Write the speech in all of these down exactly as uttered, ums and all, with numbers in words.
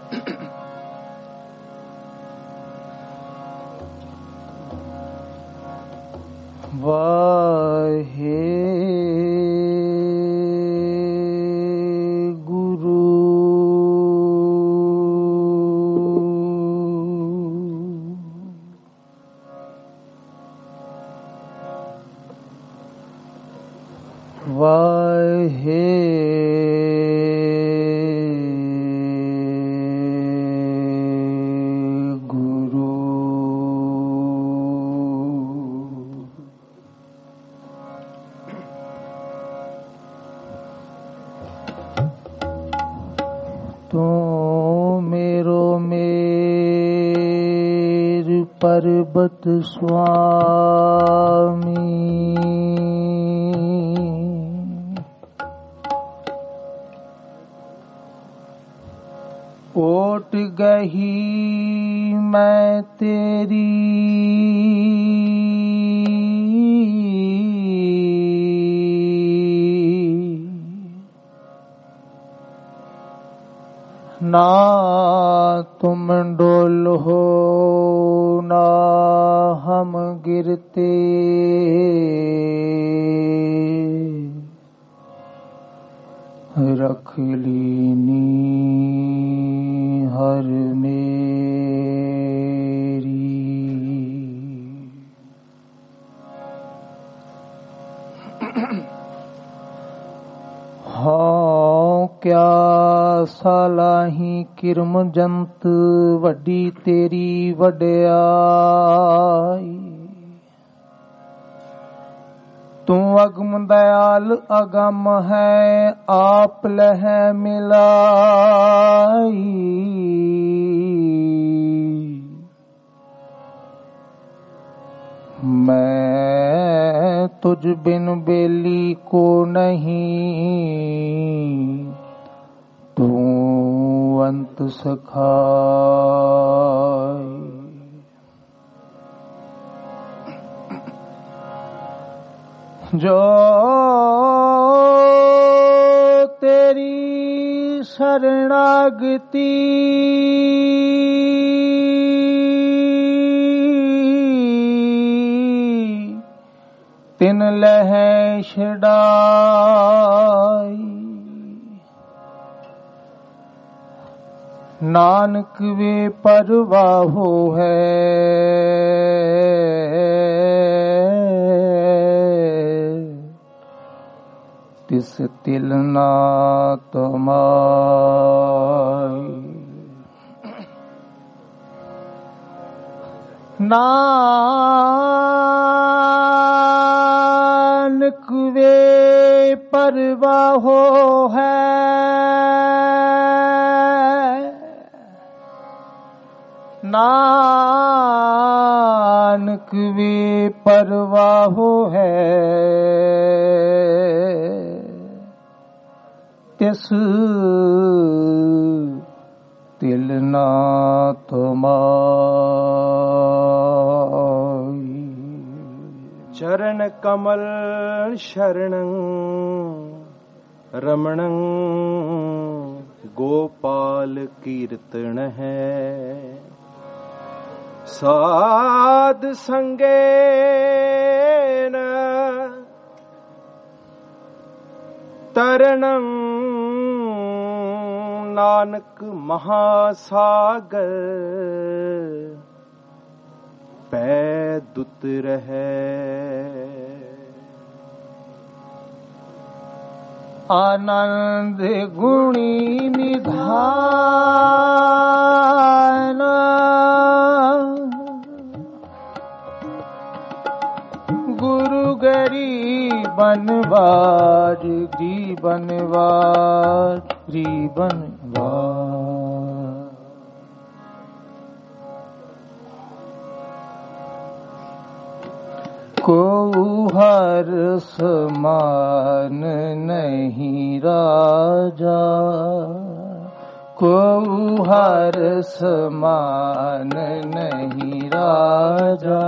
ਵਾਹਿ ਗੁਰੂ ਵਾਹਿ पर्वत स्वामी ओट गही मैं तेरी ना तुम डोल हो ना हम गिरते रख लीनी हर मेरी। हाँ क्या सालाही किरम जंत वड्डी तेरी वड्याई तू अगम दयाल अगम है आप लह मिलाई। मैं तुझ बिन बेली को नहीं तू अंत सखाई। जो तेरी शरणागति तिन लह छड़ाई। नानक वे परवाहो है तिस तिल ना तमाई। नानक वे परवाहो है नानक वे परवाहो है तिस तिल ना तमाई। चरण कमल शरणं रमणं गोपाल कीर्तन है। साध संगे न तरनं नानक महासागर पै दुत रहे। आनंद गुणी निधान गुरु गरीबनवार गरीबनवार गरीबनवार। को हर समान नहीं राजा को हर समान नहीं राजा।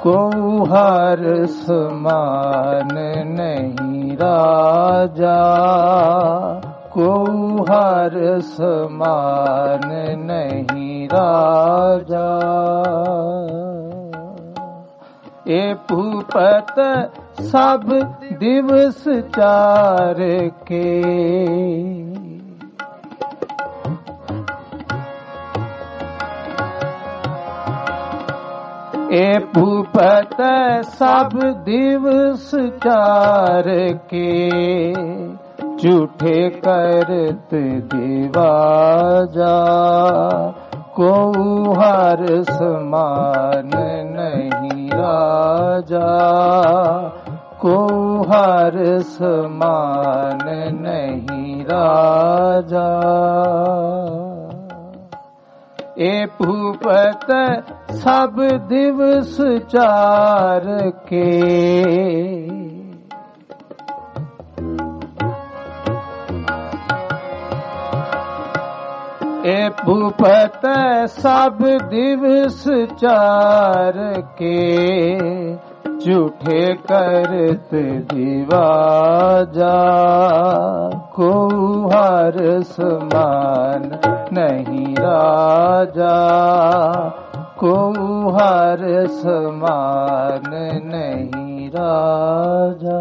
को हर समान नहीं राजा, को हर समान नहीं राजा। ए भूपत सब दिवस चार के, ए भूपत सब दिवस चार के, झूठे करत दिवाजा। को हर समान नहीं राजा, को हर समान नहीं राजा। ए भूपत सब दिवस चार के, ए भूपत सब दिवस चार के, झूठे करत दिवाजा। को हर समान नहीं राजा, को हर समान नहीं राजा।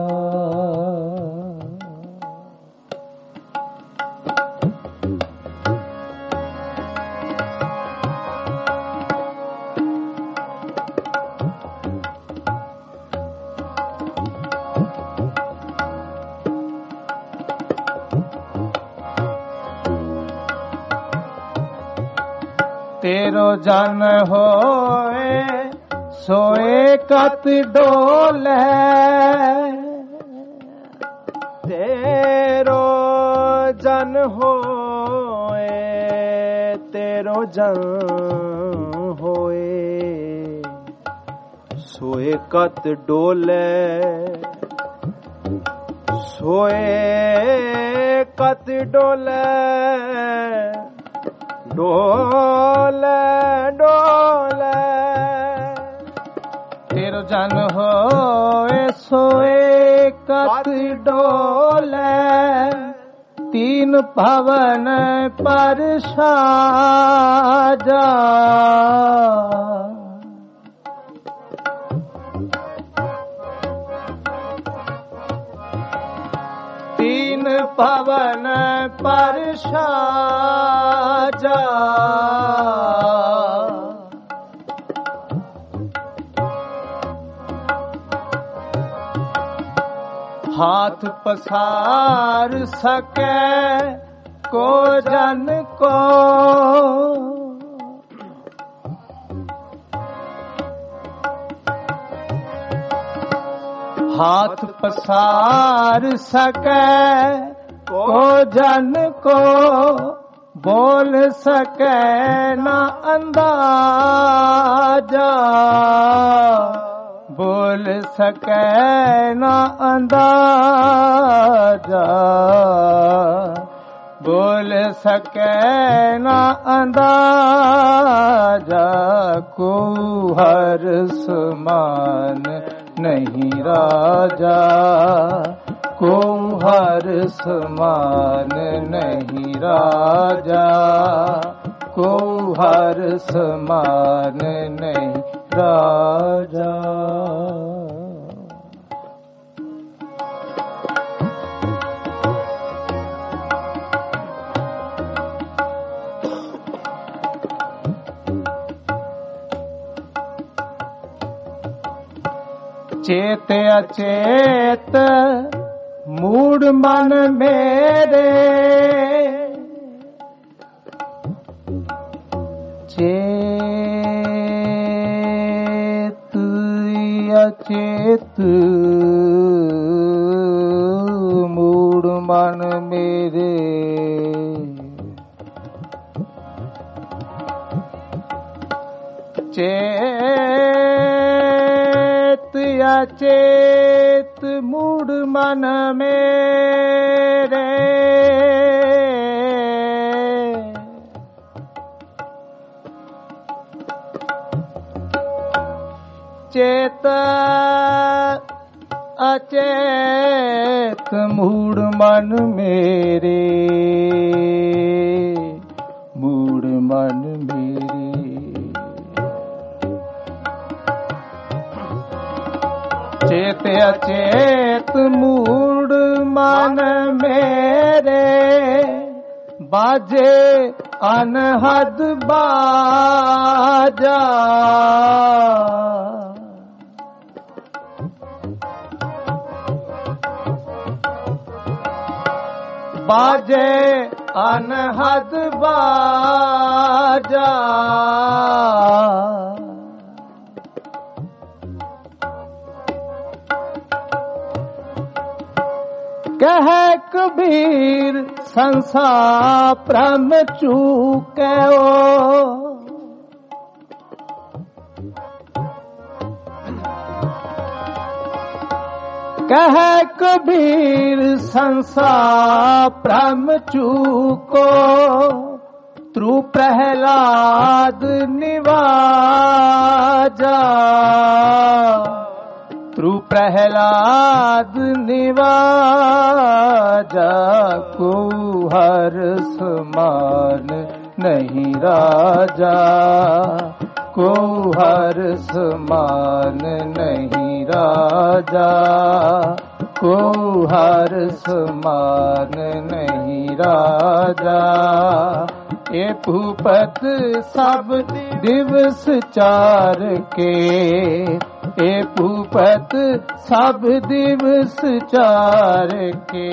तेरो जन होए सोए कत डोले, तेरो जन होए, तेरो जन होए, सोए कत डोले, सोए कत डोले, डोले डोले। तेरो जन होए सोए कत डोले, तीन भवन पर साजा। तीन भवन पर साजा, हाथ पसार सके को जन को, हाथ पसार सके को जन को, बोल सके न अंदाजा। बोल सके न अंदाजा, बोल सके न अंदाजा। को हर समान नहीं राजा, को हर समान नहीं राजा, को हर समान नहीं राजा। चेत अचेत मूड मन मेरे, चेत अचेत मूड मन मेरे, चेत अचेत मूड मन मेरे, चेत अचेत मूड मन मेरे, मूड मन मेरे। चेत अचेत मूड मन मेरे, बाजे अनहद बाजा। बाजे अनहद बाजा। कह कबीर संसार भ्रम चूके ओ, कह कबीर संसार भ्रम चूको, त्रु प्रहलाद निवाजा। त्रु प्रहलाद निवाजा, को हर समान नहीं राजा, को हर समान नहीं राजा, को हर समान नहीं राजा। ए भूपत सब दिवस चार के, ए भूपत सब दिवस चार के।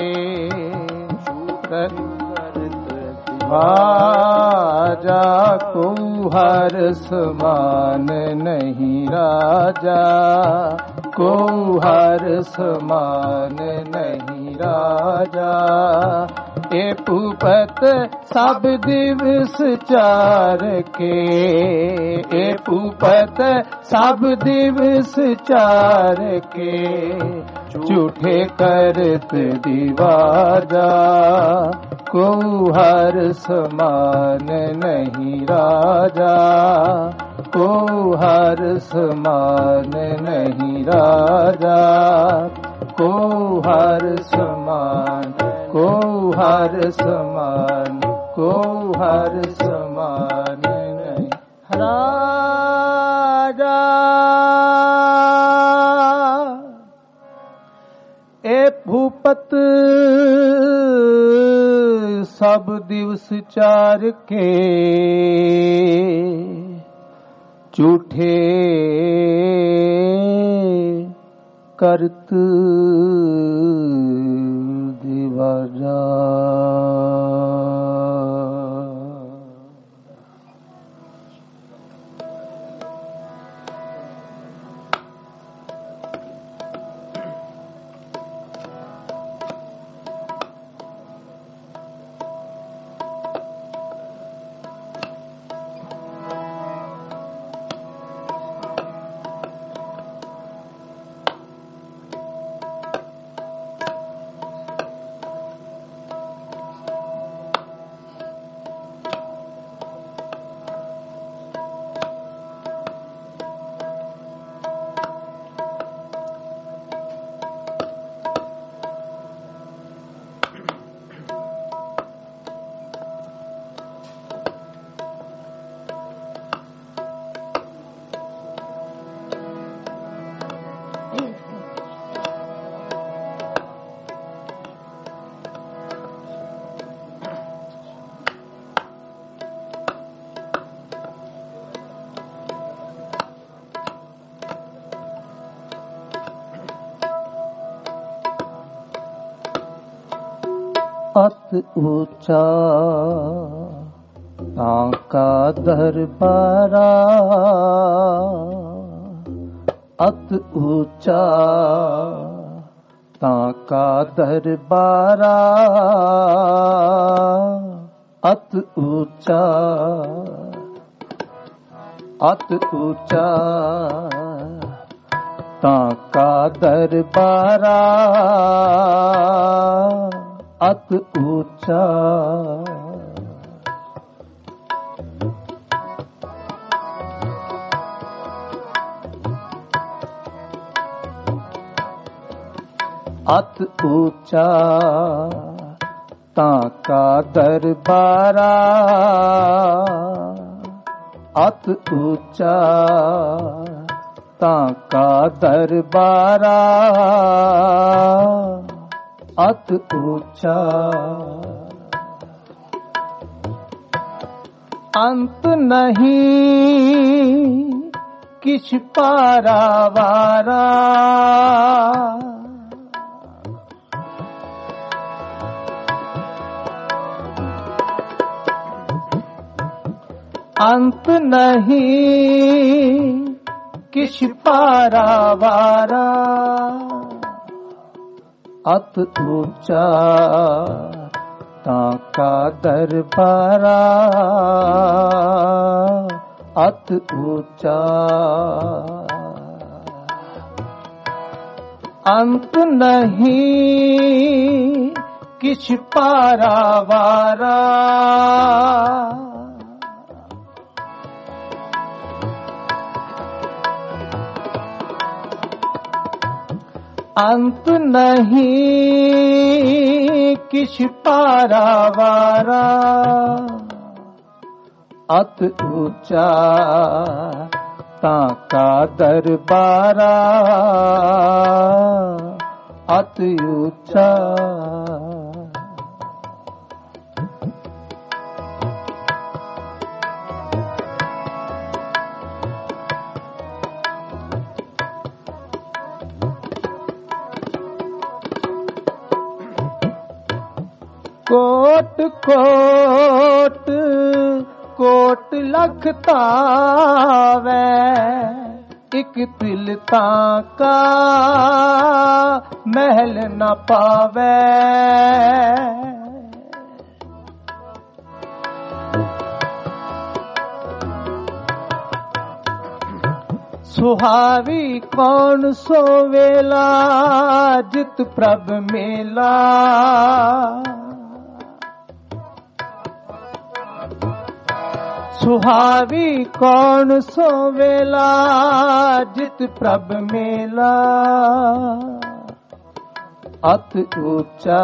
राजा को हर समान नहीं राजा, को हर समान नहीं राजा। ए भूपत सब दिवस चार के, ए भूपत सब दिवस चार के। झूठे करत दीवाजा, को हर समान नहीं राजा, को हर समान नहीं राजा, को हर समान, को हर समान, को हर समान नहीं राजा। ए भूपत सब दिवस चार के, झूठे करत दिवाजा। अत ऊंचा ताका दरबारा, अत ऊंचा ताका दरबारा, अत ऊंचा, अत ऊंचा ताका दरबारा, अत ऊंचा। अत ऊंचा ताका दरबारा अत ऊंचा ताका दरबारा अत ऊंचा अंत नहीं किछ पारावारा अंत नहीं किछ पारावारा अत ऊंचा ताका दरबारा अत ऊंचा अंत नहीं किछ पारावारा अंत नहीं किछ पारावारा अत ऊंचा ताका दरबारा अत ऊंचा कोट कोट कोट लख तावै इक तिल ताका महल न पावै सुहावी कौन सो वेला जित प्रभ मेला सुहावी कौन सो वेला जित प्रभ मेला अत ऊंचा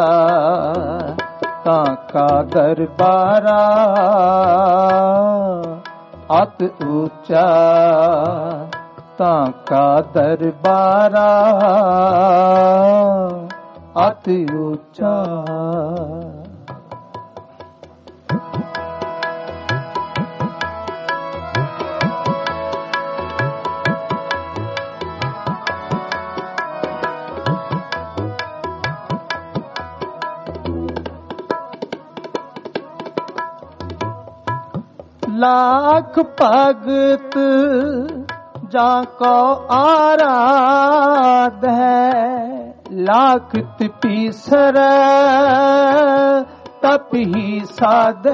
ताका दरबारा अत ऊंचा ताका दरबारा अत ऊंचा लाख भगत जाको आराध है लाख तीसर तप ही साध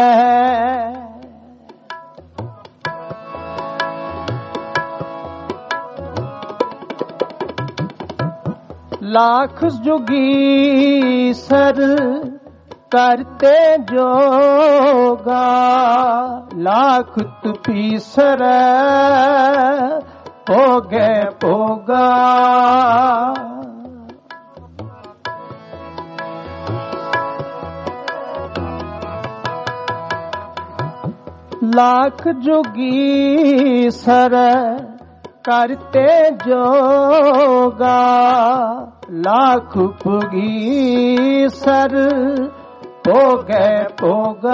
लाख जुगी सर करते जोगा लाख तुपीसर हो गए पोगा लाख जोगी सर करते जोगा लाख पुगी सर हो गए पोगा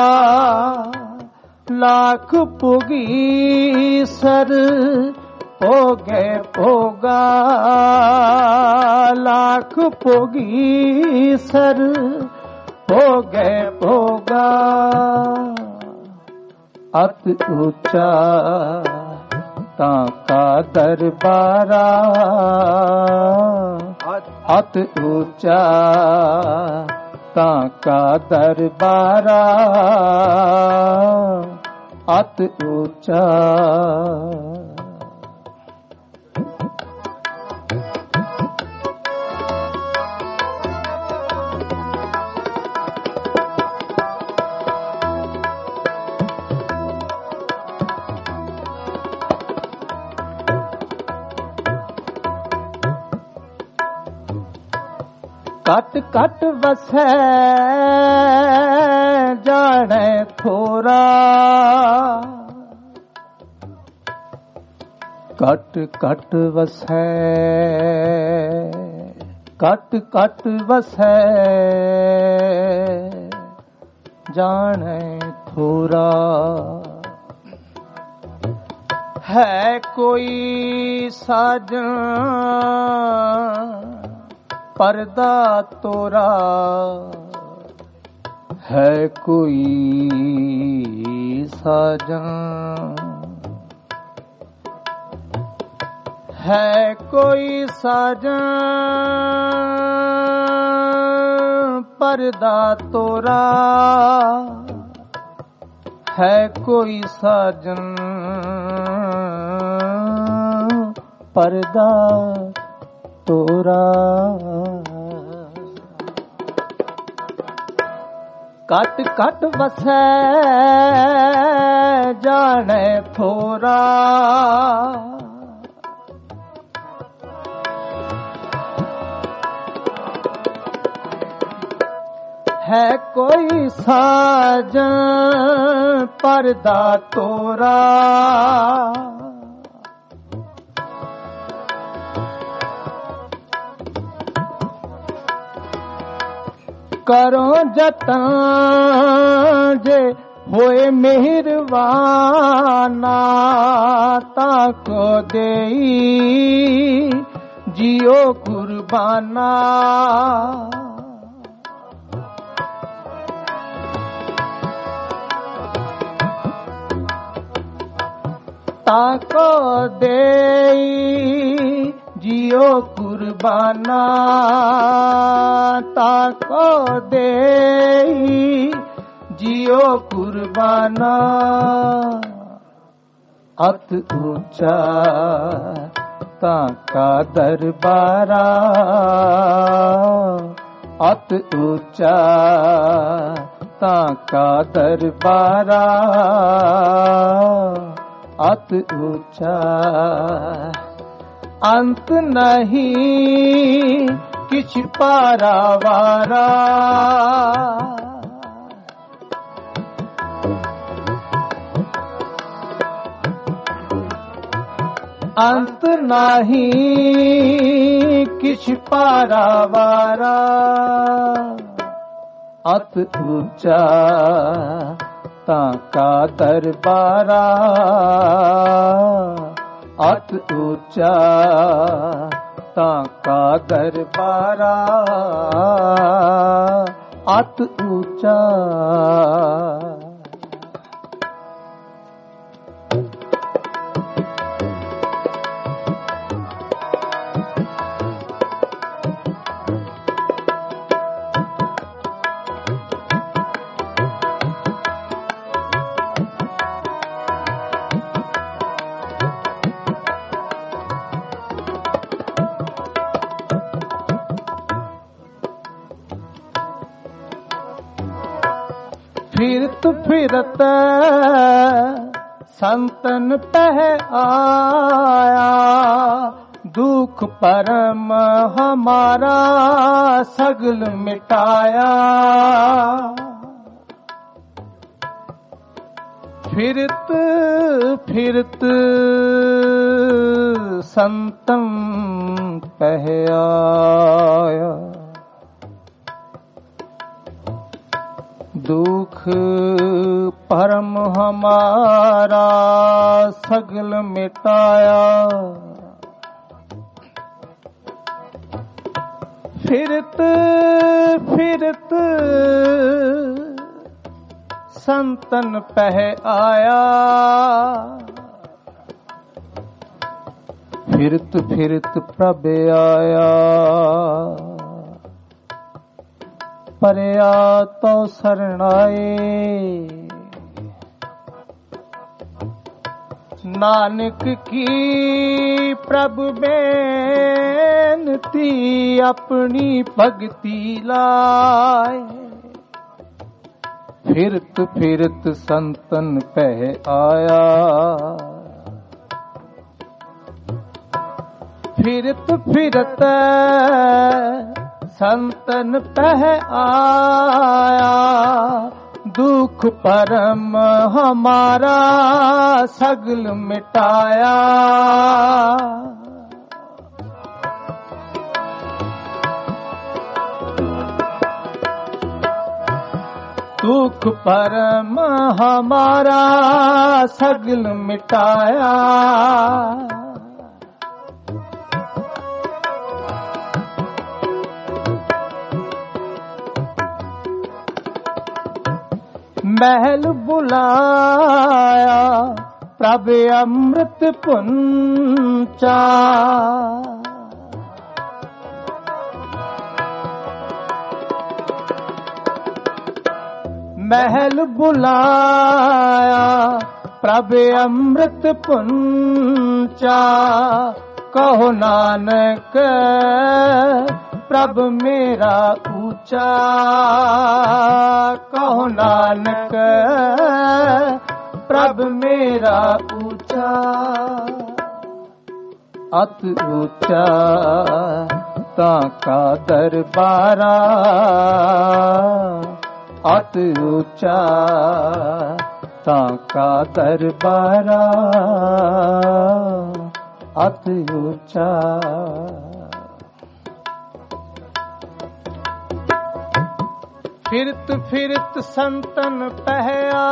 लाख पुगी सर हो गए पोगा लाख पुगी सर हो गए पोगा अत ऊंचा ताका दरबारा अत ऊंचा ताका दरबारा अत ऊंचा कट कट वसै जाने थोरा, कट कट वसै कट कट वसै जाने थोरा। है कोई साजन पर्दा तोरा, है कोई साजन, है कोई साजन पर्दा तोरा, है कोई साजन पर्दा तोरा। कट कट वसै जाने थोरा, है कोई साजन पर्दा तोरा, करो जतन जे होए मेहरबाना, ताको देई जियो कुर्बाना। ताको देई जियो कुर्बाना, ताको देई जियो कुर्बाना। अत ऊंचा ताका दरबारा, अत ऊंचा ताका दरबारा, अत ऊंचा अंत नहीं किछ पारावारा। अंत नहीं किछ पारावारा, अत ऊंचा ताका दरबारा, अत ऊंचा ताका दरबारा, अत ऊंचा। फिरत फिरत संतन पह आया, दुख परम हमारा सगल मिटाया। फिरत फिरत संतन पह आया, दुख परम हमारा सगल मिटाया। फिरत फिरत संतन पह आया, फिरत फिरत प्रभ आया। परया तो सरणाए, नानक की प्रभु बेनती अपनी भगति लाए। फिरत फिरत संतन पह आया, फिरत फिरत संतन पह आया, दुख परम हमारा सगल मिटाया। दुख परम हमारा सगल मिटाया। महल बुलाया प्रभ अमृत पुंचा, महल बुलाया प्रभ अमृत पुंचा। कहो नानक प्रभ मेरा ऊंचा, कहो नानक प्रभ मेरा ऊंचा। अत ऊंचा ताका दरबारा, अत ऊंचा ताका दरबारा, अत ऊंचा। फिरत फिरत संतन पह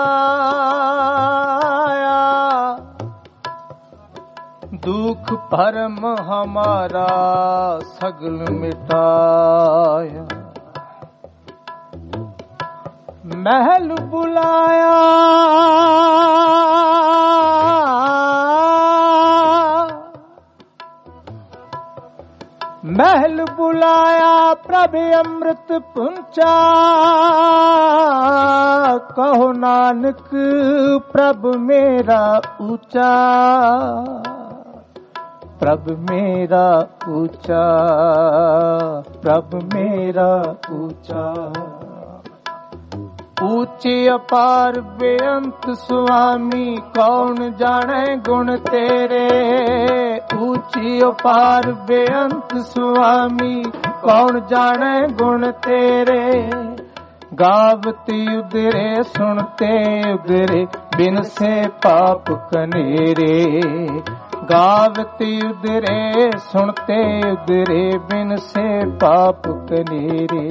आया, दुख भरम हमारा सगल मिटाया। महल बुलाया महल बुलाया प्रभ अमृत पुंचा। कहो नानक प्रभ मेरा ऊंचा, प्रभ मेरा ऊंचा, प्रभ मेरा ऊंचा। ऊंचे अपार बेअंत स्वामी, कौन जाने गुण तेरे। ऊंची अपार बेअंत स्वामी, कौन जाने गुण तेरे। गावती उदरे सुनते उदरे, बिन से पाप कनेरे। गावती उदरे सुनते उदरे, बिन से पाप कनेरे।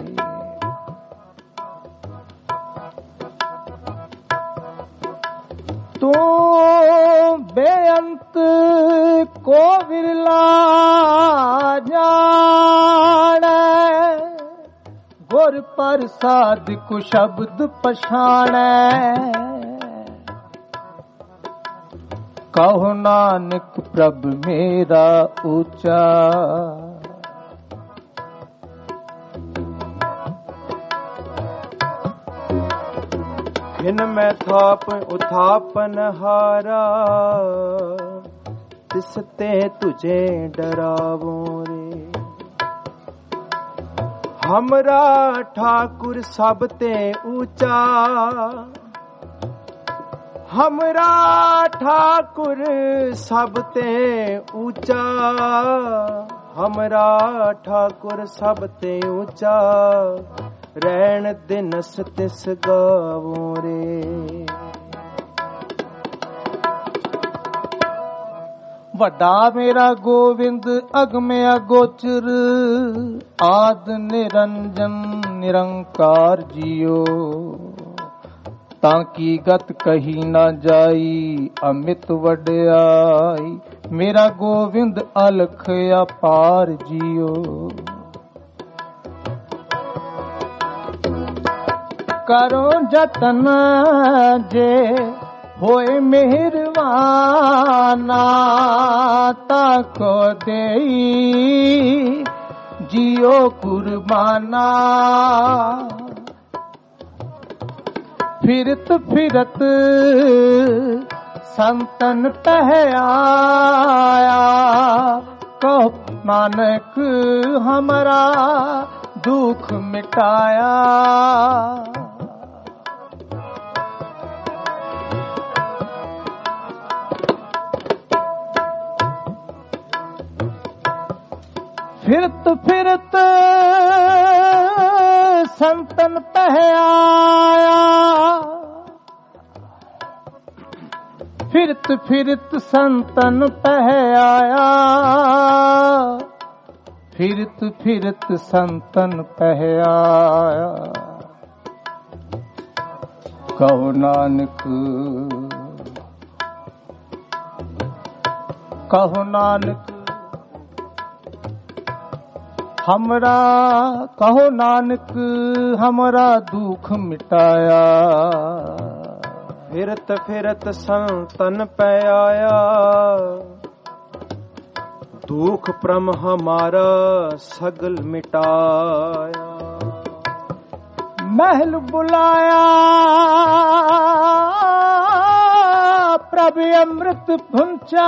तू बेअंत को विरला जाने, गुर प्रसाद को शब्द पछाणे। कहो नानक प्रभ मेरा ऊंचा, खिन मैं थाप उथापन हारा, तिसते तुझे डरावो रे। हमरा ठाकुर सबते ऊंचा, हमरा ठाकुर सबते ऊंचा। हमरा ठाकुर सबते ऊंचा, रैन दिनस तिस गावो रे। वड्डा मेरा गोविंद अगमे अगोचर, आद निरंजन निरंकार जियो। ताकि गत कही न जाई, अमित वड्याई। मेरा गोविंद अलख अपार जियो। करो जतन जे होए मेहरबाना, ताको देई जियो कुर्बाना। फिरत फिरत संतन पह आया, कहो नानक हमारा दुख मिटाया। ਫਿਰਤ ਫਿਰਤ ਸੰਤਨ ਪਹਿ ਆਇਆ, ਫਿਰਤ ਫਿਰਤ ਸੰਤਨ ਪਹਿ ਆਇਆ, ਫਿਰਤ ਫਿਰਤ ਸੰਤਨ ਪਹਿ ਆਇਆ। ਕਹੋ ਨਾਨਕ, ਕਹੋ ਨਾਨਕ हमरा, कहो नानक हमरा दुख मिटाया। फिरत फिरत संतन पै आया, दुख प्रम हमारा सगल मिटाया। महल बुलाया प्रभु अमृत भुंचा,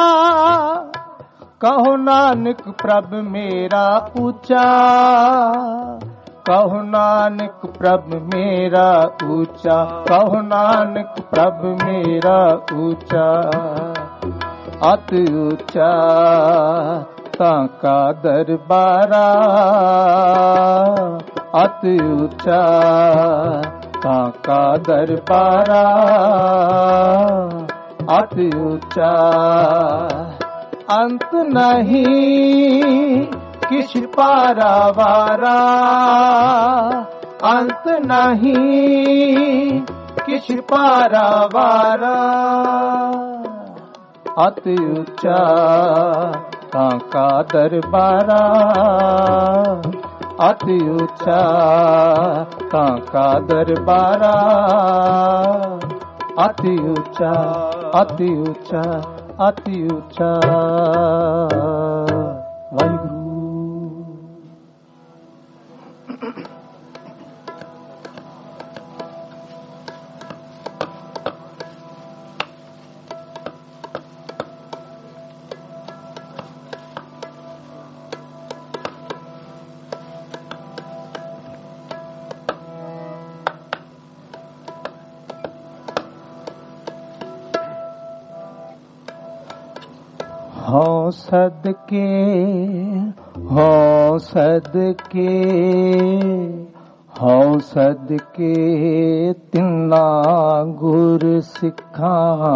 कहो नानक प्रभ मेरा ऊंचा, कहो नानक प्रभ मेरा ऊंचा, कहो नानक प्रभ मेरा ऊंचा। अति ऊंचा ताका दरबारा, अति ऊंचा ताका दरबारा, अति ऊंचा अंत नहीं किछ पारावारा, अंत नहीं किछ पारावारा। अति ऊंचा ताका दरबारा, अति ऊंचा ताका दरबारा, अति ऊंचा अति ऊंचा अति ऊंचा। वाहिगुरु। हो सदके हो सदके हो सदके तिन्ना गुर सिखा,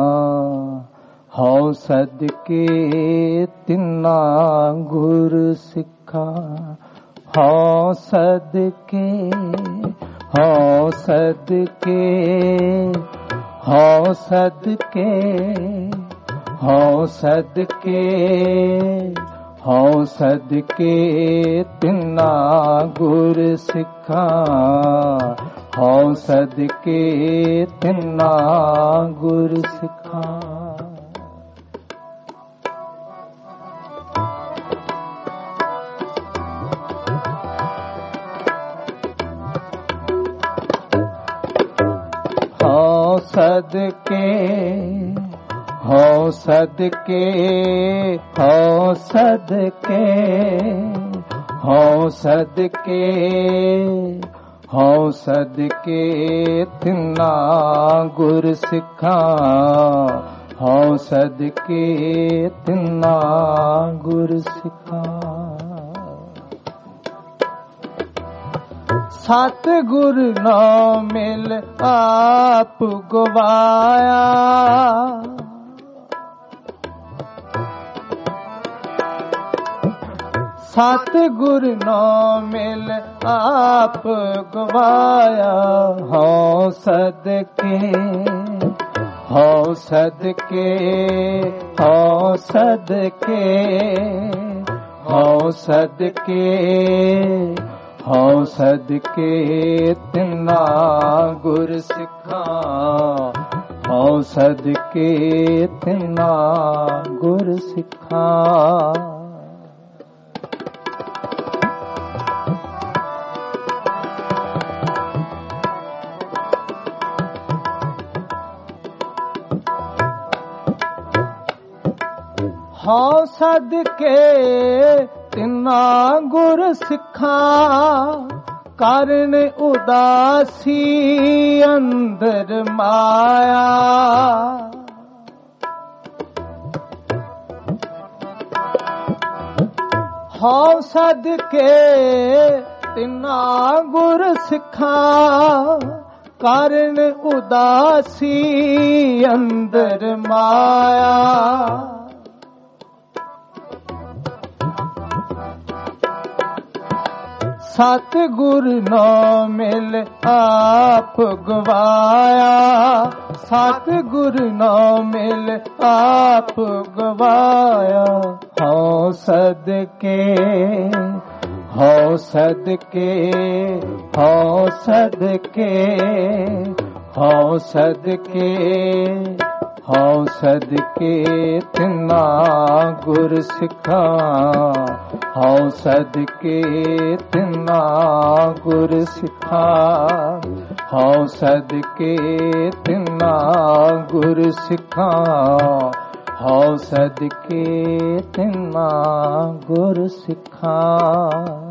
हो सदके तिन्ना गुर सिखा, हो सदके हो सदके हो सदके हो सदके हो सदके तिन्ना गुर सिखा, हो सदके तिन्ना गुर सिखा। हो सदके हो सदके हो सदके हो सदके हो सदके तिन्ना गुर सिखा, हो सदके तिन्ना गुर सिखा। सतगुर ना मिल आप गवाया, सतगुर ना मिल आप गवाया, हो सदके हो सदके हो सदके हो सदके हो सदके तिन्ना गुर सिखा, हो सदके तिन्ना गुर सिखा। हो सदके तिन्ना गुर सिखा, कारण उदासी अंदर माया, ਹਉ ਸਦਕੇ ਤਿਨਾ ਗੁਰ ਸਿੱਖਾਂ, ਕਾਰਨ ਉਦਾਸੀ ਅੰਦਰ ਮਾਇਆ। ਸਤ ਗੁਰ ਨਾ ਮਿਲ ਆਪ ਗਵਾਇਆ, ਸਤ ਗੁਰ ਨਾ ਮਿਲ ਆਪ ਗਵਾਇਆ। ਹਉ ਸਦਕੇ ਹਉ ਸਦਕੇ ਹਉ ਸਦਕੇ ਹਉ ਸਦਕੇ ਹਉ ਸਦਕੇ ਤਿਨਾ ਗੁਰ ਸਿੱਖਾਂ, ਹਉ ਸਦਕੇ ਤਿਨਾ ਗੁਰ ਸਿੱਖਾਂ, ਹਉ ਸਦਕੇ ਤਿਨਾ ਗੁਰ ਸਿੱਖਾਂ, ਹਉ ਸਦਕੇ ਤਿਨਾ ਗੁਰ ਸਿੱਖਾਂ।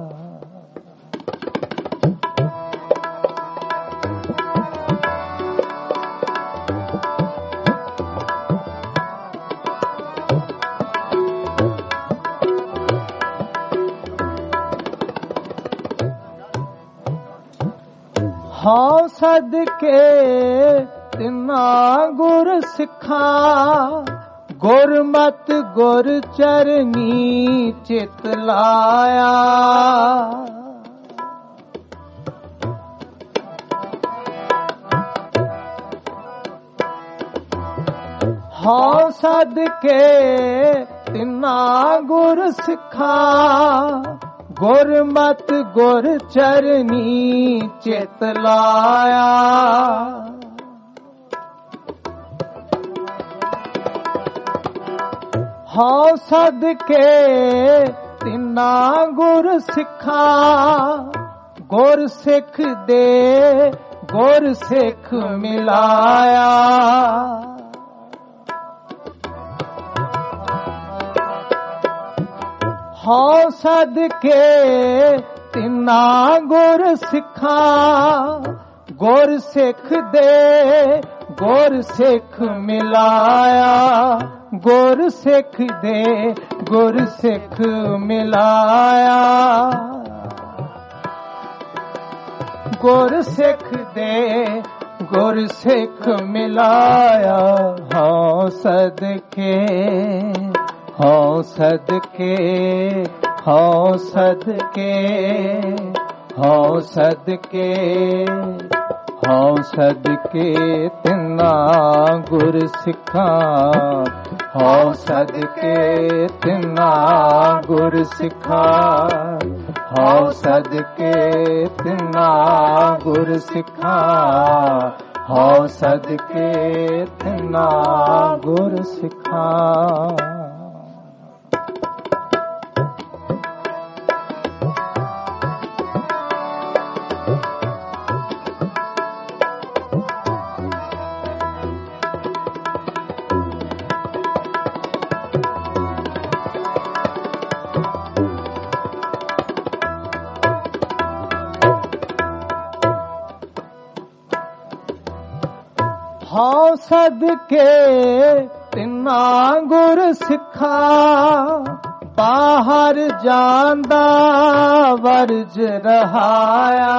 ਹਉ ਸਦਕੇ ਤਿਨਾ ਗੁਰ ਸਿੱਖਾਂ, ਗੁਰਮਤਿ ਗੁਰ ਚਰਨੀ ਚਿਤ ਲਾਇਆ। ਹਉ ਸਦਕੇ ਤਿਨਾ ਗੁਰ ਸਿੱਖਾਂ, ਗੁਰਮਤਿ ਗੁਰ ਚਰਨੀ ਚਿਤ ਲਾਇਆ। ਹਉ ਸਦਕੇ ਤਿਨਾ ਗੁਰ ਸਿੱਖਾਂ, ਗੁਰ ਸਿੱਖ ਦੇ ਗੁਰ ਸਿੱਖ ਮਿਲਾਇਆ। ਹਉ ਸਦਕੇ ਤਿਨਾ ਗੁਰ ਸਿੱਖਾਂ, ਗੁਰ ਸਿੱਖ ਦੇ ਗੁਰ ਸਿੱਖ ਮਿਲਾਇਆ। ਗੁਰ ਸਿੱਖ ਦੇ ਗੁਰ ਸਿੱਖ ਮਿਲਾਇਆ। ਗੁਰ ਸਿੱਖ ਦੇ ਗੁਰ ਸਿੱਖ ਮਿਲਾਇਆ। ਹਉ ਸਦਕੇ ਹਉ ਸਦਕੇ ਹਉ ਸਦਕੇ ਹਉ ਸਦਕੇ ਹਉ ਸਦਕੇ ਤਿਨਾ ਗੁਰ ਸਿੱਖਾਂ, ਹਉ ਸਦਕੇ ਤਿਨਾ ਗੁਰ ਸਿੱਖਾਂ, ਹਉ ਸਦਕੇ ਤਿਨਾ ਗੁਰ ਸਿੱਖਾਂ, ਹਉ ਸਦਕੇ ਤਿਨਾ ਗੁਰ ਸਿੱਖਾਂ। ਹਉ ਸਦਕੇ ਤਿਨਾ ਗੁਰ ਸਿੱਖਾਂ, ਬਾਹਰ ਜਾਂਦਾ ਵਰਜ ਰਹਾਇਆ।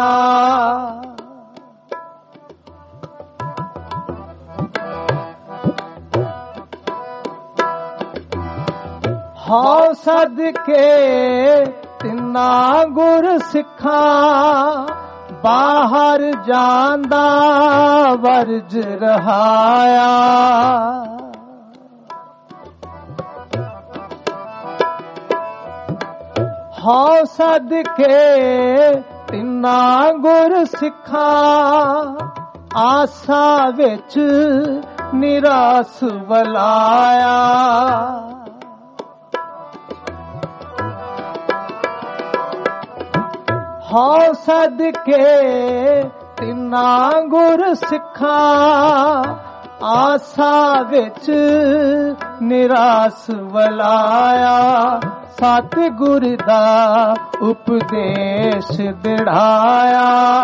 ਹਉ ਸਦਕੇ ਤਿਨਾ ਗੁਰ ਸਿੱਖਾਂ, ਬਾਹਰ ਜਾਂਦਾ ਵਰਜ ਰਹਾਇਆ। ਹਉ ਸਦਕੇ ਤਿਨਾ ਗੁਰ ਸਿੱਖਾਂ, ਆਸਾ ਵਿੱਚ ਨਿਰਾਸ ਵਲਾਇਆ। ਹਉ ਸਦਕੇ ਤਿਨਾ ਗੁਰ ਸਿੱਖਾਂ, ਆਸਾ ਵਿੱਚ ਨਿਰਾਸ ਵਲਾਇਆ। ਸਤ ਗੁਰ ਦਾ ਉਪਦੇਸ਼ ਦਿੜਾਇਆ।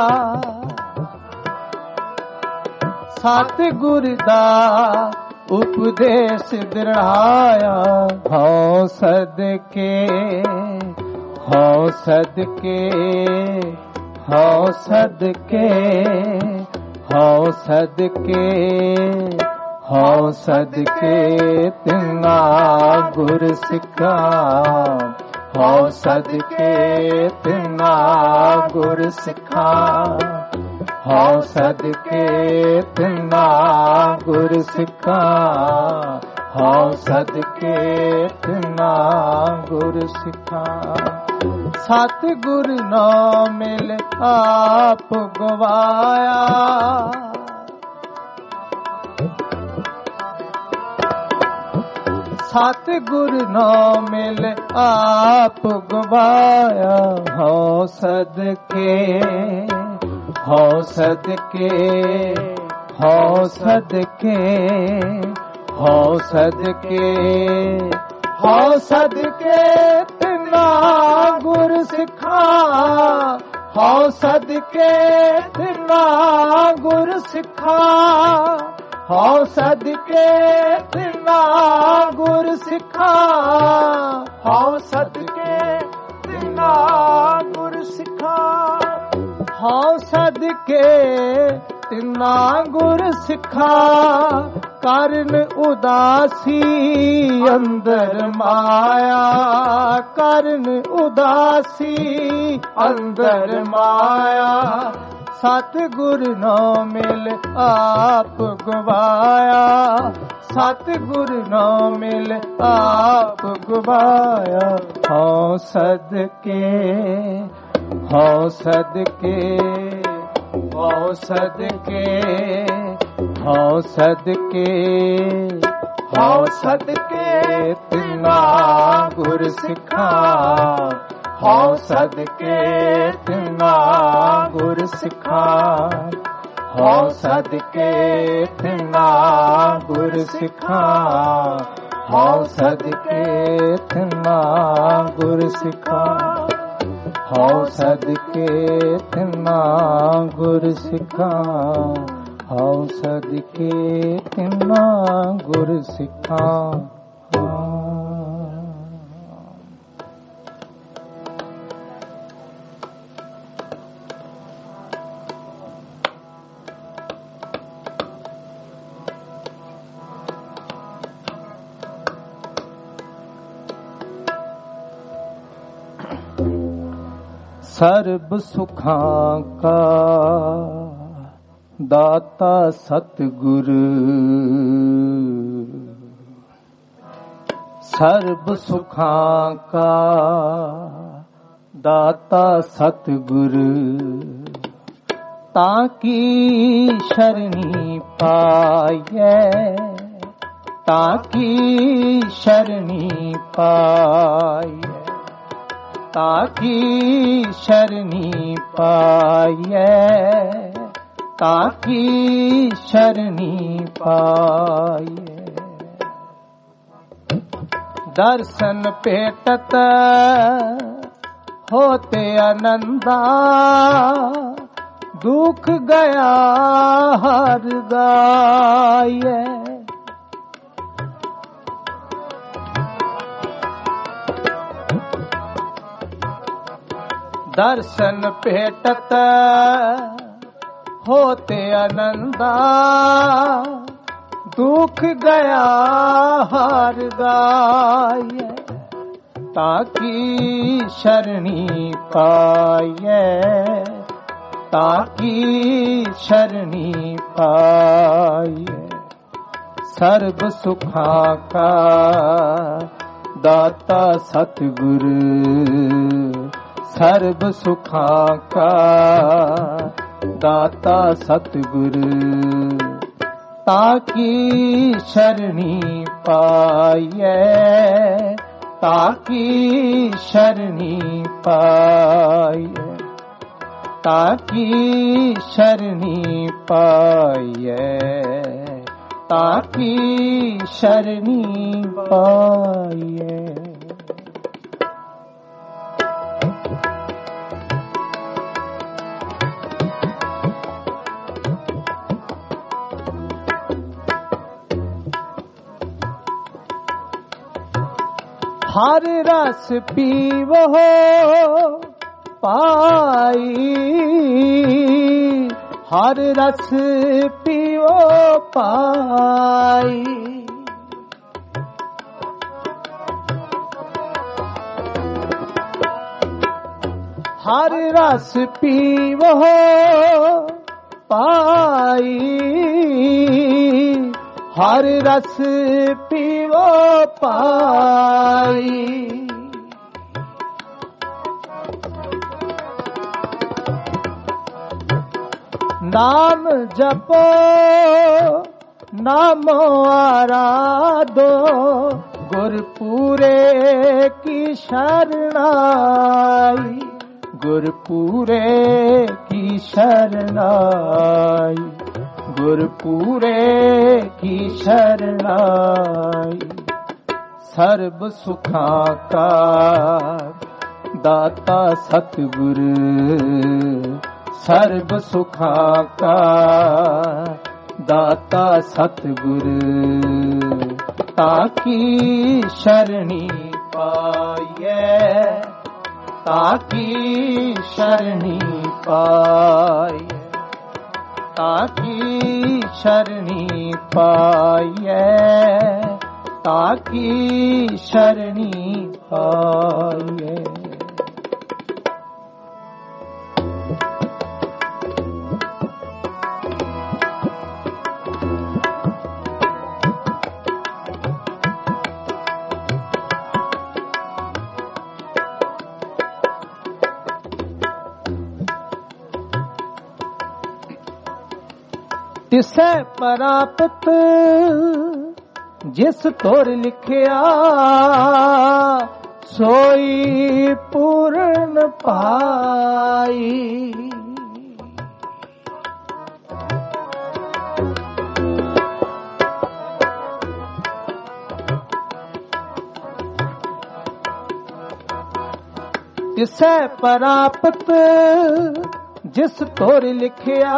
ਸਤ ਗੁਰ ਦਾ ਉਪਦੇਸ਼ ਦਿੜਾਇਆ। ਹਉ ਸਦਕੇ हौ सदके हौ सदके हौ सदके हौ सदके तिना गुर सिखा हौ सदके तिना गुर सिखा हौ सदके तिना गुर सिखा हौ सदके तिना गुर सिखा सतगुर नाम मिल आप गवाया सतगुर नाम मिल आप गवाया हौ सदके हौ सदके हौ सदके हौ सदके हौ सदके तिना गुर सिखा हौ सदके तिना गुर सिखा हौ सदके तिना गुर सिखा हौ सदके तिना गुर सिखा हौ सदके तिना गुर सिखा करन उदासी अंदर माया करन उदासी अंदर माया सतगुर नाम मिल आप गवाया सतगुर नाम मिल आप गवाया हौ सदके हौ सदके हौ सदके हौ सदके हौ सदके तिना गुर सिखा हौ सदके तिना गुर सिखा हौ सदके तिना गुर सिखा हौ सदके तिना गुर सिखा हौ सदके तिना गुर सिखा हौ सदके तिना गुर सिखा सर्ब सुखां का दाता सतगुर सर्ब सुखां का दाता सतगुर ताकी शरणी पाए ताकी शरणी पाए ताकी शरणी पाए ताकी शरणी पाए दर्शन पेटत होते आनंदा दुख गया हर गाये दर्शन पेटत होते आनंदा दुख गया हर गाये ताकी शरणी पाए ताकी शरणी पाए सर्ब सुखा का दाता सतगुर सर्ब सुखा का दाता सतगुर ताकी शरणी पाए ताकी शरणी पाए ताकी शरणी पाए ताकी शरणी पाए हर रस पीवो पाई, हर रस पीवो पाई। हर रस पीवो पाई, हर रस पीवो पाई। नाम जपो नामो आराधो, गुरपुरे की शरणाई, गुरपुरे की शरणाई, गुरपुरे की शरणाई। सर्व सुखा का दाता सतगुर, सर्व सुखा का दाता सतगुर, ताकी शरणी पाइए, ताकी शरणी पाइए, ताकी शरणी पाइए, ताकी शरणी पाइए। तिसै प्राप्त जिस तोर लिखिया, सोई पूर्ण पाई। तिसै प्राप्त जिस तोर लिखिया,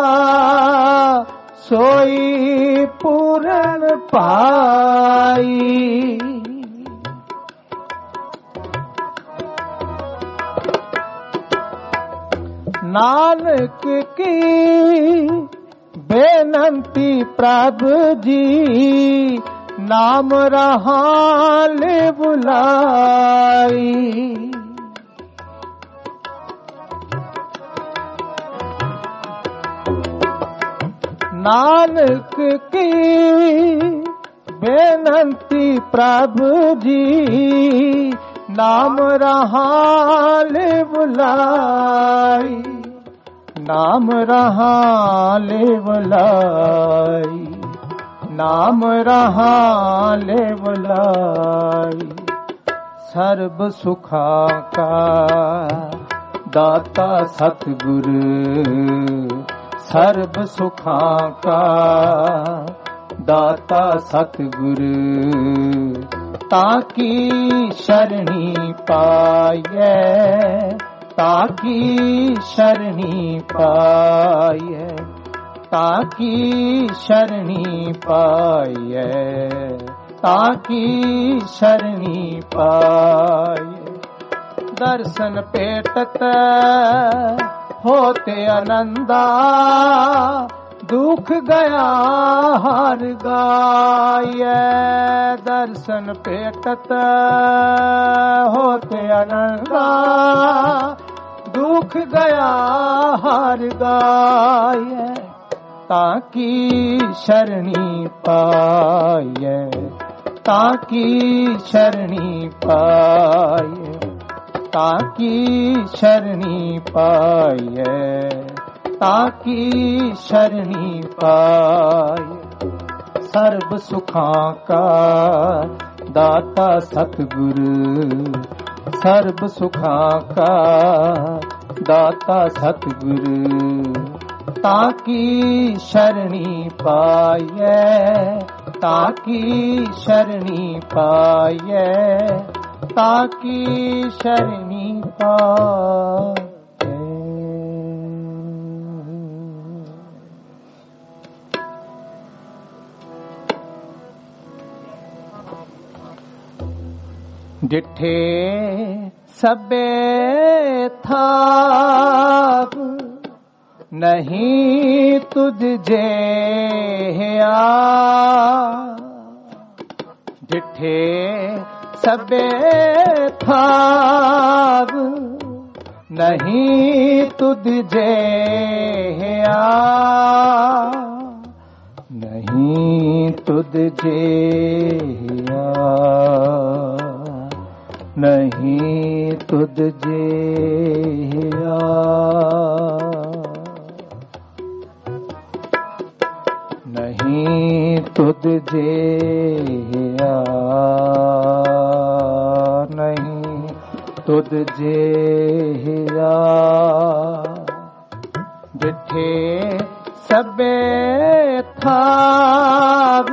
सोई पूर्ण पाई। नानक की बेनंती प्रभु जी, नाम रहा ले बुलाई। नानक की बेनंती प्रभु जी, नाम रहा ले बुलाई, नाम रहा ले बुलाई, नाम रहा ले बुलाई। सर्व सुखा का दाता सतगुर, सर्व सुखा का दाता सतगुर, ताकी शरणी पाइए, ताकी शरणी पाइए, ताकी शरणी पाइए, ताकी शरणी पाइए। दर्शन पेटत होते आनंदा, दुख गया हर गाये। दर्शन पेटत होते आनंदा, दुख गया हर गाये। ताकी शरणी पाइए, ताकी शरणी पाइए, ताकी शरणी पाइए, ताकी शरणी पाइए। सर्व सुखा का दाता सतगुर, सर्व सुखा का दाता सतगुर, ताकी शरणी पाइए, ताकी शरणी पाइए, ताकी शरणी पाइए। ਡਿਠੇ ਸਭੇ ਥਾਪ ਨਹੀਂ ਤੁਧ ਜਿਹਾ ਡਿਠੇ ਸਭੇ ਥਾਪ ਨਹੀਂ ਤੁਧ ਜਿਹਾ ਨਹੀਂ ਤੁਧ ਜਿਹਾ ਨਹੀਂ ਤੁਧ ਜਿਹਾ ਨਹੀਂ ਤੁਧ ਜਿਹਾ ਨਹੀਂ ਤੁਧ ਜਿਹਾ ਡਿਠੇ ਸਭੇ ਥਾਪ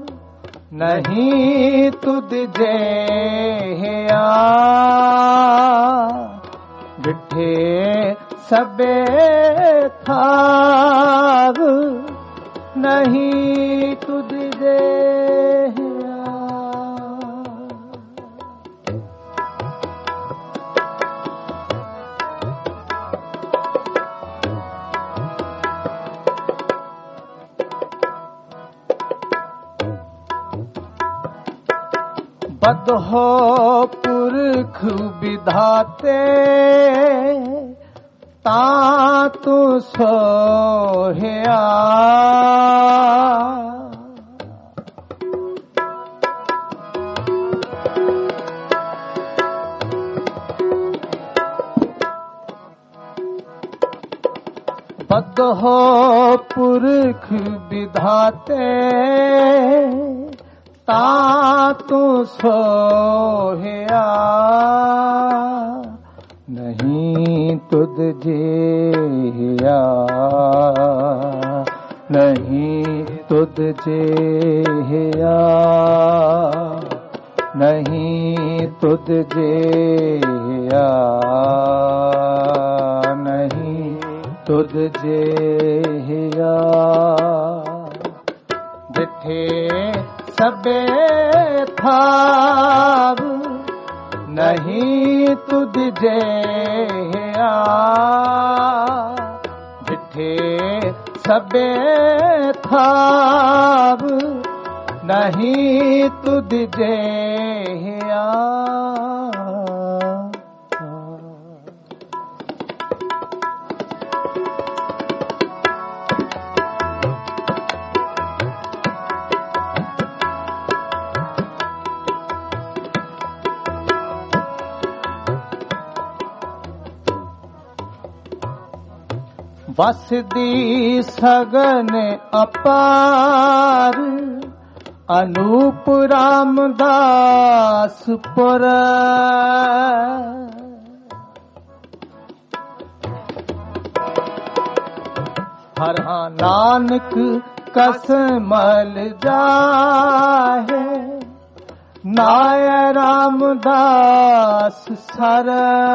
ਨਹੀਂ ਤੁਧ ਜਿਹਾ ਡਿਠੇ ਸਭੇ ਥਾਪ ਨਹੀਂ ਤੁਧ ਜਿਹਾ ਬਦਹੋ ਪੁਰਖ ਵਿਧਾਤੇ ਤਾਂ ਤੂੰ ਸੋਹਿਆ ਬਦਹੋ ਪੁਰਖ ਵਿਧਾਤੇ ਤਾਂ ਤੂੰ ਸੋਹਿਆ ਨਹੀਂ ਤੁਧ ਜਿਹਾ ਨਹੀਂ ਤੁਧ ਜਿਹਾ ਨਹੀਂ ਤੁਧ ਜਿਹਾ ਨਹੀਂ ਤੁਧ ਜਿਹਾ ਡਿਠੇ ਸਭੇ ਥਾਪ ਨਹੀਂ ਤੁਧ ਜਿਹਾ ਡਿਠੇ ਸਭੇ ਥਾਪ ਨਹੀਂ ਤੁਧ ਜਿਹਾ ਵਸਦੀ ਸਗਨ ਅਪਾਰ ਅਨੂਪ ਰਾਮਦਾਸ ਪੁਰ ਹਰ ਹਾਂ ਨਾਨਕ ਕਸ ਮਲ ਜਾਹੇ ਨਾਇ ਰਾਮਦਾਸ ਸਰ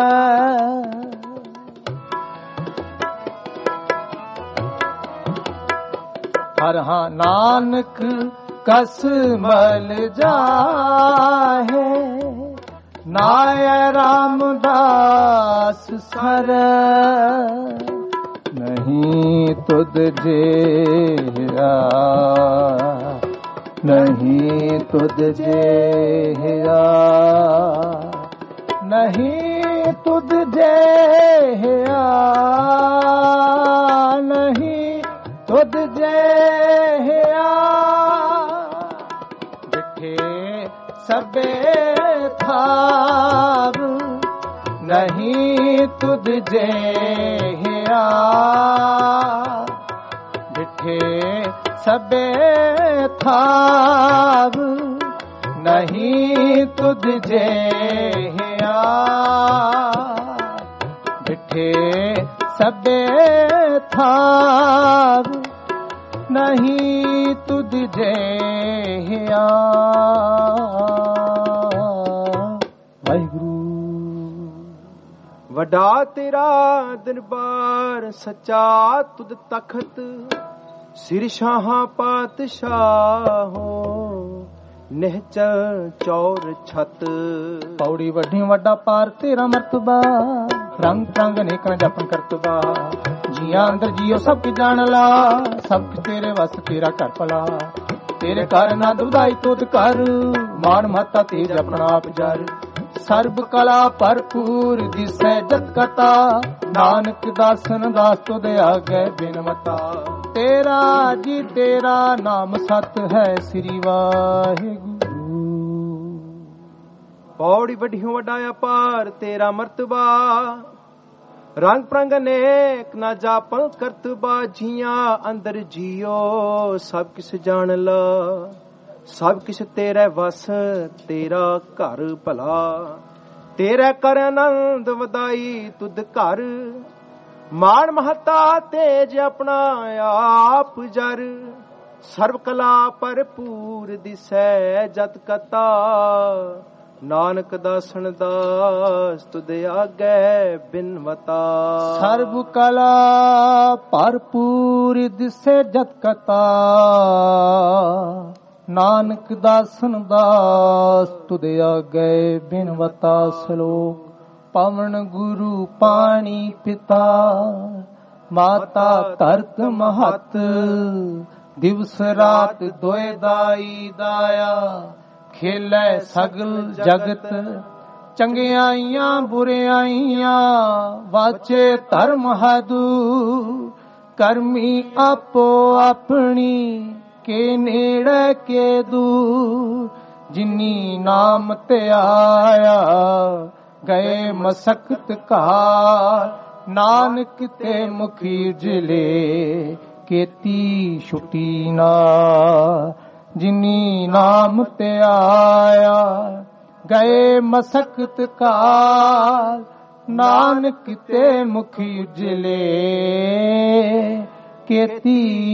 ਹਰ ਹਾਂ ਨਾਨਕ ਕਸ ਮਲ ਜਾਹੇ ਨਾਇ ਰਾਮਦਾਸ ਸਰ ਨਹੀਂ ਤੁਧ ਜਿਹਾ ਨਹੀਂ ਤੁਧ ਜਿਹਾ ਨਹੀਂ ਤੁਧ ਜਿਹਾ ਨਹੀਂ ਤੁਧ ਜਿਹਾ ਡਿਠੇ ਸਭੇ ਥਾਪ ਨਹੀਂ ਤੁਧ ਜਿਹਾ ਡਿਠੇ ਸਭੇ ਥਾਪ ਨਹੀਂ ਤੁਧ ਜਿਹਾ ਡਿਠੇ ਸਭੇ ਥਾਪ ਨਹੀਂ ਤੁਧ ਜਿਹਾ ਵਾਹਿਗੁਰੂ। ਵੱਡਾ ਤੇਰਾ ਦਰਬਾਰ ਸੱਚਾ ਤੁਧ ਤਖਤ ਸਿਰ ਸ਼ਾਹਾਂ ਪਾਤਸ਼ਾਹੋ ਨਿਹਚਲ ਚੌਰ ਛਤ। ਪੌੜੀ ਵੱਡੀ ਵੱਡਾ ਪਾਰ ਤੇਰਾ ਮਰਤਬਾ, ਰੰਗ ਰੰਗ ਅਨੇਕਾਂ ਜਪਨ ਕਰਤਬਾ। ਜੀਆਂ ਅੰਦਰ ਜੀਓ ਸਭ ਕੀ ਜਾਣ ਲਾ, ਸਭ ਕੀ ਤੇਰੇ ਵਸ ਤੇਰਾ ਘਰ ਭਲਾ। ਤੇਰੇ ਘਰ ਨਾ ਦੁਦਾਈ ਤੁਧ ਕਰ, ਮਾਣ ਮਹਤਾ ਤੇਜ ਆਪਣਾ ਆਪ ਜਰ। ਸਰਬ ਕਲਾ ਭਰਪੂਰ ਦਿਸੈ ਜਤ ਕਤਾ, ਨਾਨਕ ਦਾਸਨ ਦਾਸ ਤੁਧ ਆਗੇ ਬਿਨਵਤਾ। ਤੇਰਾ ਜੀ ਤੇਰਾ ਨਾਮ ਸਤ ਹੈ, ਸ੍ਰੀ ਵਾਹਿਗੁਰੂ। ਪੌੜੀ ਵੱਡੀਓ ਵੱਡਾ ਅਪਾਰ ਤੇਰਾ ਮਰਤਬਾ, ਰੰਗ ਪ੍ਰੰਗ ਅਨੇਕ ਨਾ ਜਾਪਨ ਕਰਤਬਾ। ਜੀਆਂ ਅੰਦਰ ਜੀਓ ਸਭ ਕਿਸ ਜਾਣ ਲਾ, ਸਭ ਕਿਸ ਤੇਰੇ ਵਸ ਤੇਰਾ ਘਰ ਭਲਾ। ਤੇਰੇ ਕਰ ਆਨੰਦ ਵਧਾਈ ਤੁਧ ਘਰ, ਮਾਣ ਮਹਤਾ ਤੇਜ ਆਪਣਾ ਆਪ ਜਰ। ਸਰਬ ਕਲਾ ਭਰਪੂਰ ਦਿਸੈ ਜਤ ਕਤਾ, ਨਾਨਕ ਦਾਸਨ ਦਾਸ ਤੁਧ ਆਗੇ ਬਿਨਵਤਾ। ਸਰਬ ਕਲਾ ਭਰਪੂਰ ਦਿਸੈ ਜਤ ਕਤਾ, ਨਾਨਕ ਦਾਸਨ ਦਾਸ ਤੁਧ ਆਗੇ ਬਿਨਵਤਾ। ਸ਼ਲੋਕ। ਪਵਨ ਗੁਰੂ ਪਾਣੀ ਪਿਤਾ, ਮਾਤਾ ਧਰਤ ਮਹਤ। ਦਿਵਸ ਰਾਤ ਦੋਇ ਦਾਈ ਦਾਇਆ, ਖੇਲੇ ਸਗਲ ਜਗਤ। ਚੰਗਿਆਈਆਂ ਬੁਰਿਆਈਆਂ ਵਾਚੇ ਧਰਮ ਹਦੂ, ਕਰਮੀ ਆਪੋ ਆਪਣੀ ਕੇ ਨੇੜੇ ਕੇ ਦੂਰ। ਜਿਨੀ ਨਾਮ ਤੇ ਆਇਆ ਗਏ ਮਸਕਤ ਘਾਰ, ਨਾਨਕ ਤੇ ਮੁਖੀ ਉਜਲੇ ਕੀਤੀ ਛੁਟੀ ਨਾ। ਜਿਨੀ ਨਾਮ ਤੇ ਆਇਆ ਗਏ ਮਸਕਤ ਘਾਰ, ਨਾਨਕ ਤੇ ਮੁਖੀ ਉਜਲੇ ਕੀਤੀ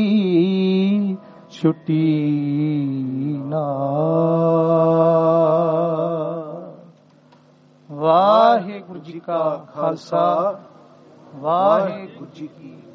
ਛੁਟੀ ਨਾ। ਵਾਹਿਗੁਰੂ ਜੀ ਕਾ ਖਾਲਸਾ, ਵਾਹਿਗੁਰੂ ਜੀ ਕੀ